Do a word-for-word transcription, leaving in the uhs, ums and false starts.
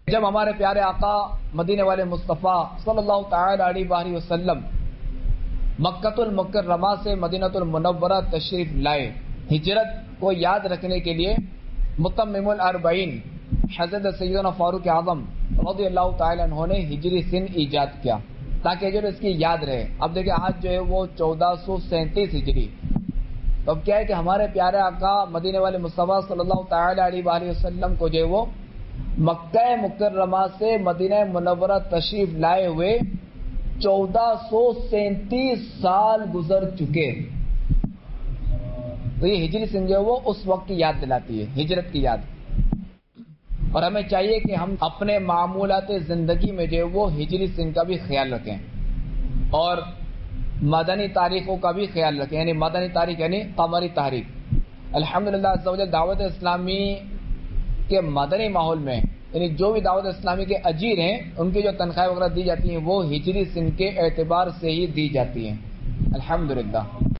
جب ہمارے پیارے آقا مدینے والے مصطفیٰ صلی اللہ تعالی علیہ وآلہ وسلم مکۃ المکرمہ سے مدینہ المنورہ تشریف لائے، ہجرت کو یاد رکھنے کے لیے متمم الاربعین حضرت سیدنا فاروق اعظم رضی اللہ تعالی عنہ نے ہجری سن ایجاد کیا تاکہ جو اس کی یاد رہے۔ اب دیکھیں آج جو ہے وہ چودہ سو سینتیس ہجری، تو اب کیا ہے کہ ہمارے پیارے آقا مدینے والے مصطفیٰ صلی اللہ تعالی علیہ وآلہ وسلم کو جو ہے وہ مکہ مکرمہ سے مدینہ منورہ تشریف لائے ہوئے چودہ سو سینتیس سال گزر چکے، تو یہ ہجری سن جو ہے وہ اس وقت کی یاد دلاتی ہے، ہجرت کی یاد۔ اور ہمیں چاہیے کہ ہم اپنے معمولات زندگی میں جو ہے وہ ہجری سن کا بھی خیال رکھیں اور مدنی تاریخوں کا بھی خیال رکھیں، یعنی مدنی تاریخ یعنی قمری تاریخ۔ الحمدللہ عز و جل دعوت اسلامی کے مدنی ماحول میں یعنی جو بھی دعوت اسلامی کے اجیر ہیں ان کی جو تنخواہ وغیرہ دی جاتی ہیں وہ ہجری سن کے اعتبار سے ہی دی جاتی ہیں، الحمدللہ۔